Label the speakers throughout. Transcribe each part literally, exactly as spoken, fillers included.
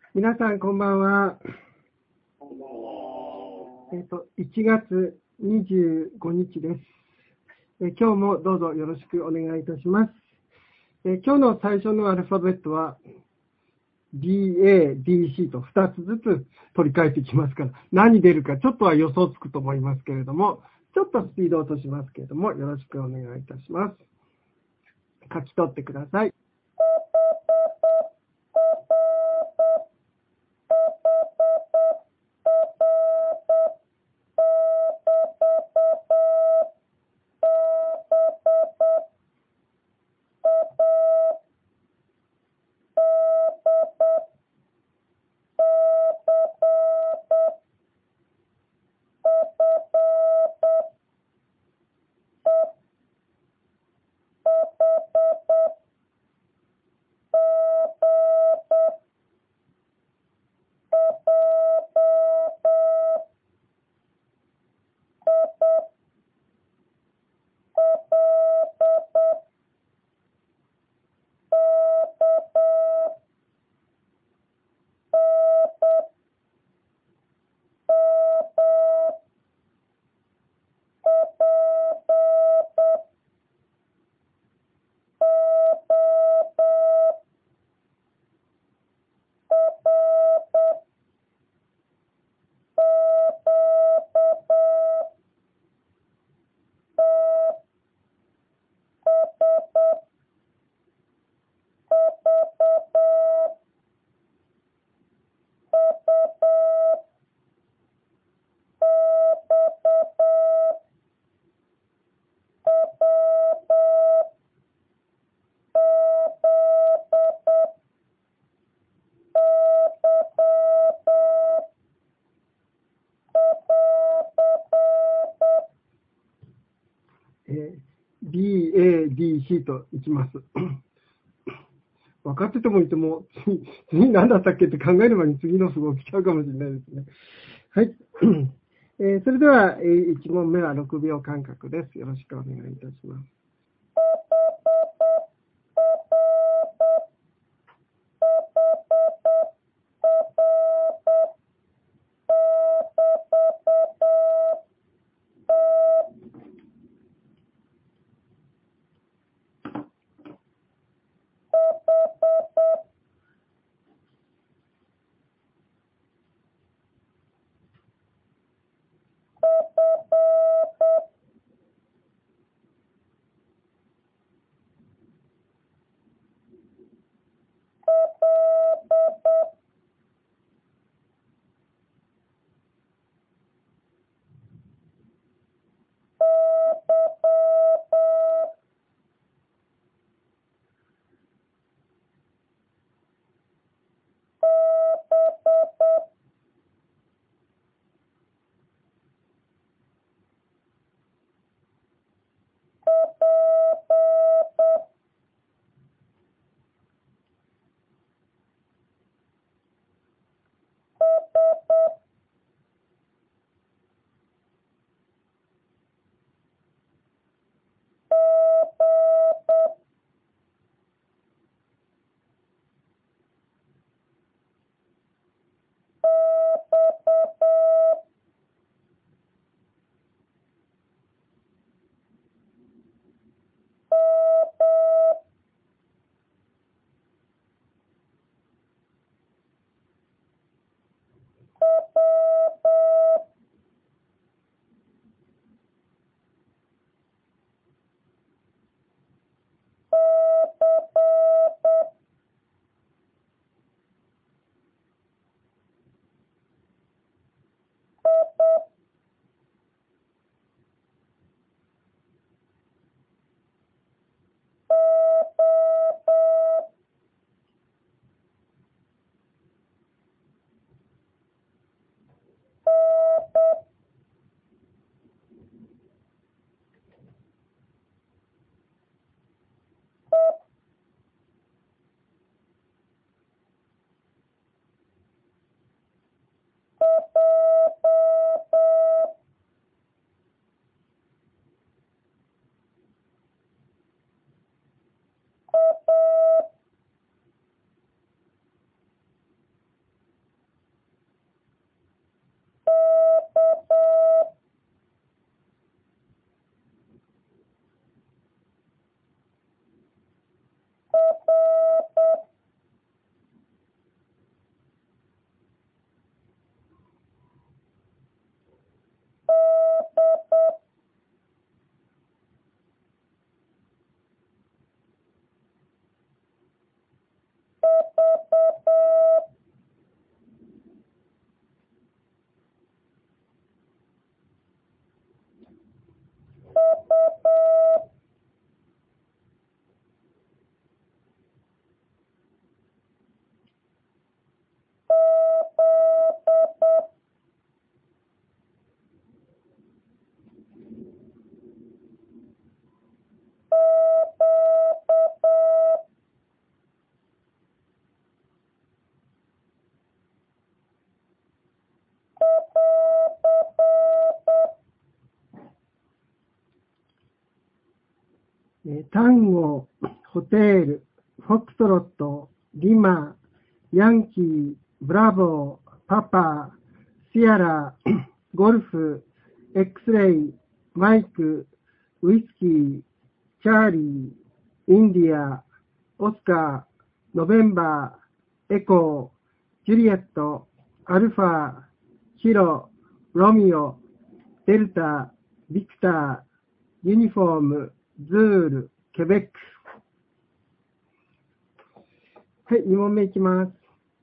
Speaker 1: 皆さんこんばんは。えっと、いちがつにじゅうごにちです。え今日もどうぞよろしくお願いいたします。え今日の最初のアルファベットは ディー、エー、ディー、シー とふたつずつ取り替えていきますから、何出るかちょっとは予想つくと思いますけれども、ちょっとスピードを落としますけれども、よろしくお願いいたします。書き取ってください。えー、B、A、D、C といきます。分かっててもいても、次、次何だったっけって考える前に次の符号来ちゃうかもしれないですね。はい。えー、それでは、えー、いち問目はろくびょう間隔です。よろしくお願いいたします。 単語、ホテル、フォクトロット、リマ、ヤンキー、ブラボー、パパ、シアラ、ゴルフ、エクスレイ、マイク、ウイスキー、チャーリー、インディア、オスカー、ノベンバー、エコー、ジュリエット、アルファ、ヒロ、ロミオ、デルタ、ビクター、ユニフォーム、ズール、ケベック。はい、に問目いきます。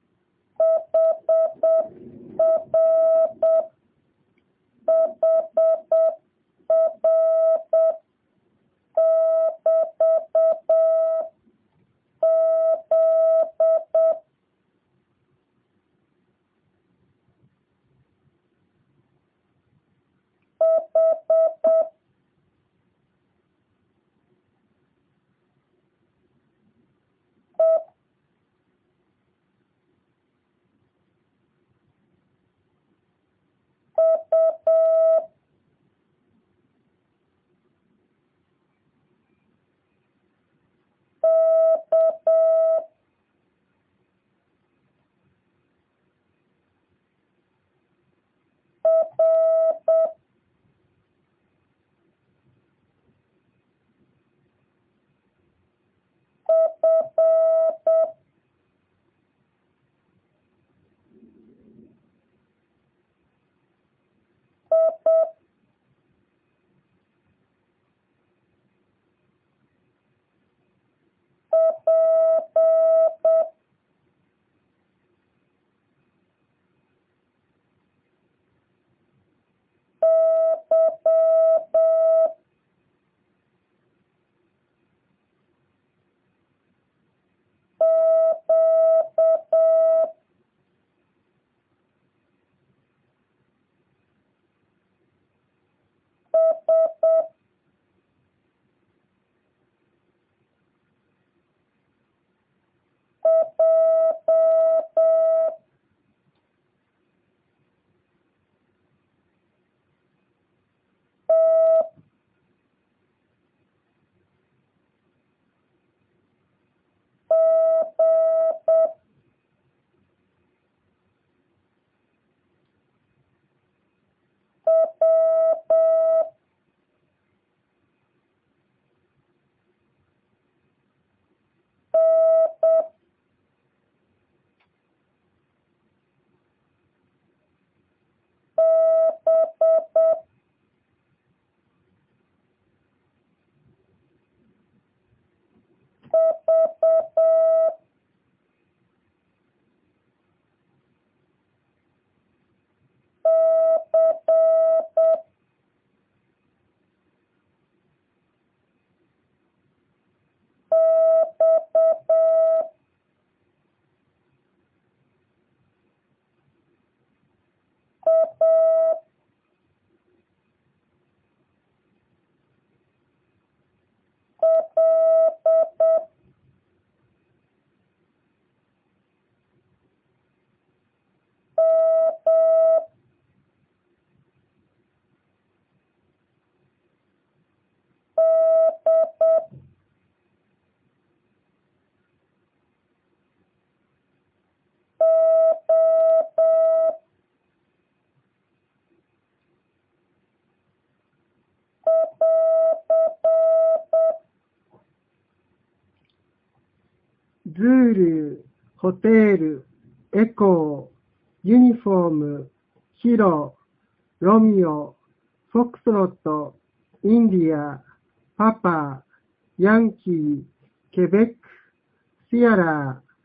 Speaker 1: ズール、ホテル、エコー、ユニフォーム、ヒロ、ロミオ、フォックストロット、インディア、パパ、ヤンキー、ケベック、シアラ、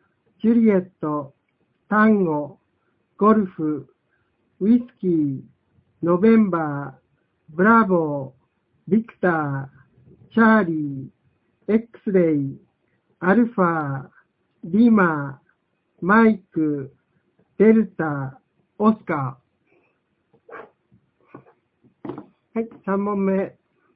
Speaker 1: ジュリエット、タンゴ、ゴルフ、ウイスキー、ノベンバー、ブラボー、ビクター、チャーリー、X レイ、アルファ、リマ、マイク、デルタ、オスカー。はい、さん問目。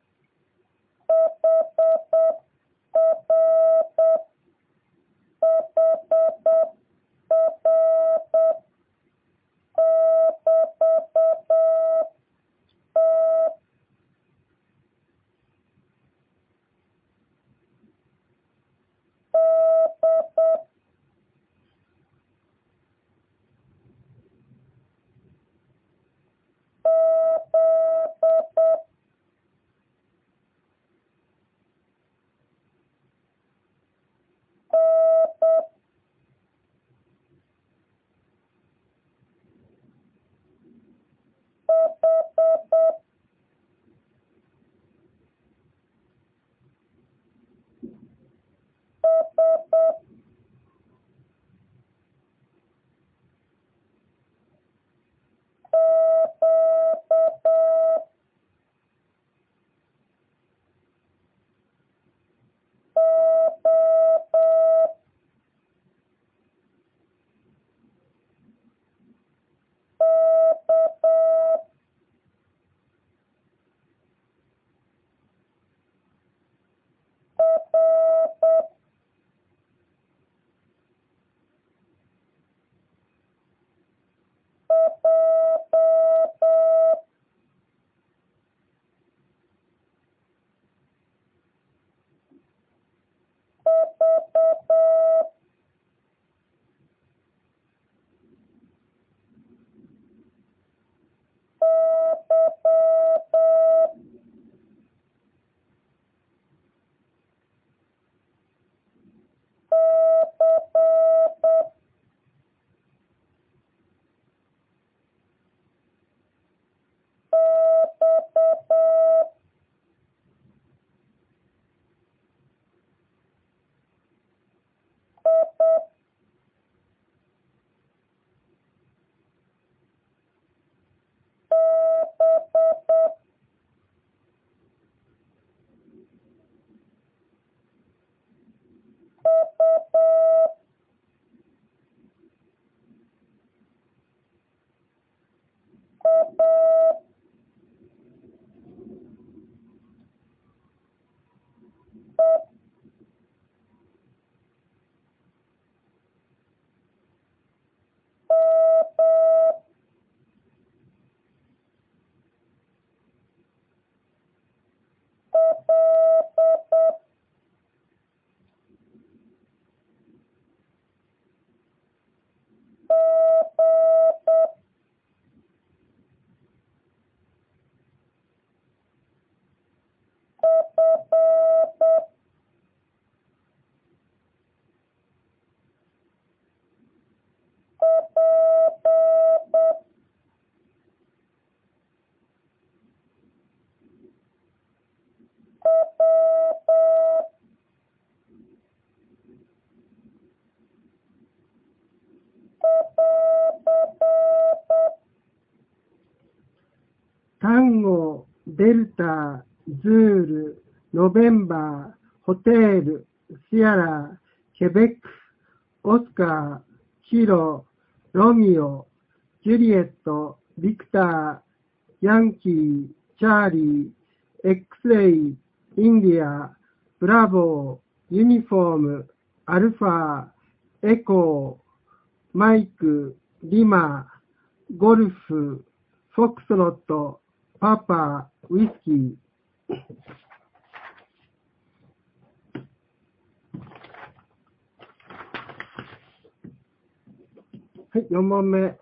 Speaker 1: タンゴ、デルタ、ズール、ノベンバー、ホテール、シアラ、ケベック、オスカー、キロ、ロミオ、ジュリエット、ビクター、ヤンキー、チャーリー、X レイ、インディア、ブラボー、ユニフォーム、アルファ、エコー、マイク、リマ、ゴルフ、フォックスロット、パパ、ウイスキー。はい、よん問目。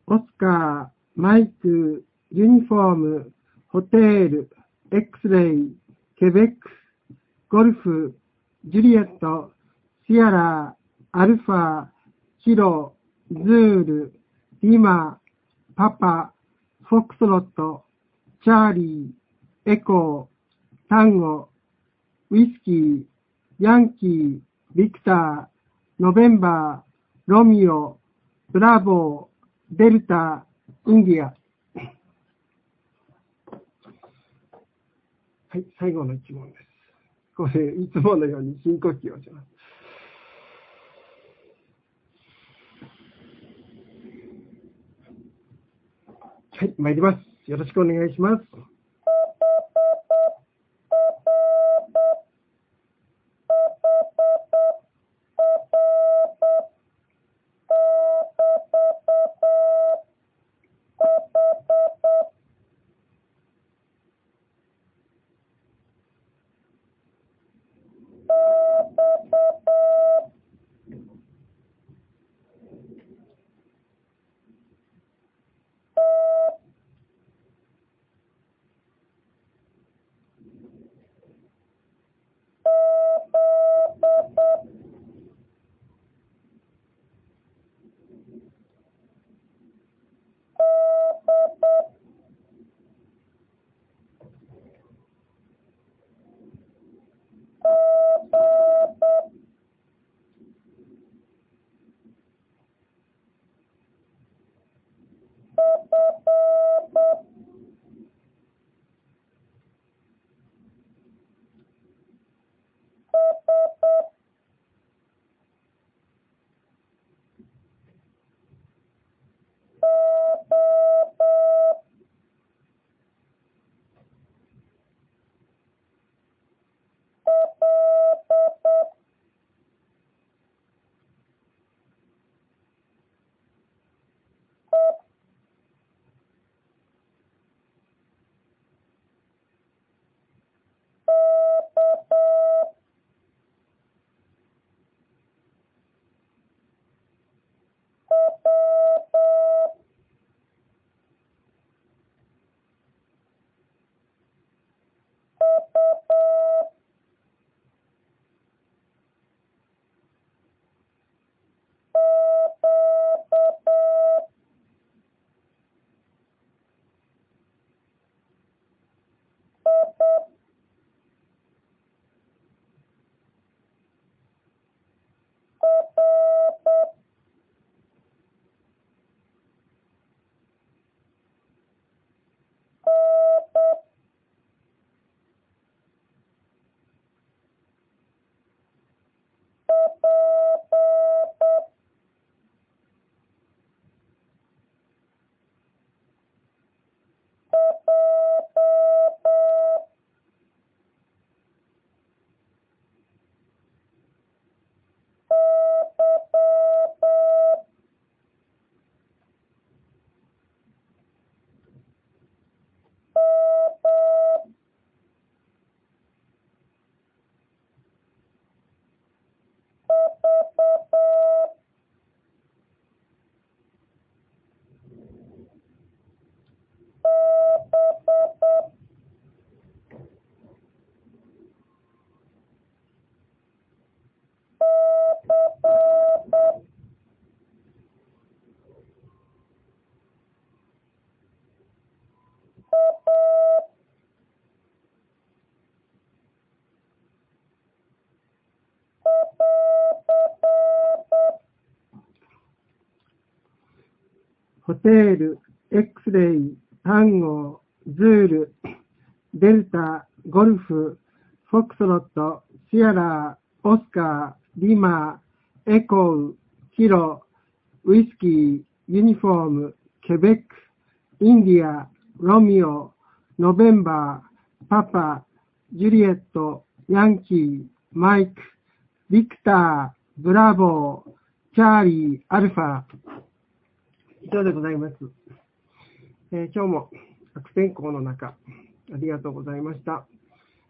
Speaker 1: オスカー、マイク、ユニフォーム、ホテル、X レイ、ケベック、ゴルフ、ジュリエット、シアラ、アルファ、キロ、ズール、リマ、パパ、フォックスロット、チャーリー、エコー、タンゴ、ウィスキー、ヤンキー、ビクター、ノベンバー、ロミオ、ブラボー、デルタ、インディア。はい、最後の一問です。これ、いつものように深呼吸をします。はい、参ります。よろしくお願いします。ホテル、X レイ、タンゴ、ズール、デルタ、ゴルフ、フォックスロット、シアラ、オスカー、リマ、エコー、キロ、ウイスキー、ユニフォーム、ケベック、インディア、ロミオ、ノベンバー、パパ、ジュリエット、ヤンキー、マイク、ビクター、ブラボー、チャーリー、アルファ。以上でございます。えー、今日も悪天候の中、ありがとうございました。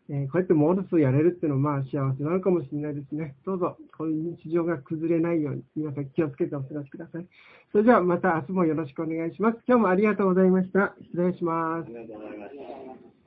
Speaker 1: えー、こうやってモールスをやれるっていうのはまあ幸せなのかもしれないですね。どうぞ、こういう日常が崩れないように皆さん気をつけてお過ごしください。それではまた明日もよろしくお願いします。今日もありがとうございました。失礼します。
Speaker 2: ありがとうございました。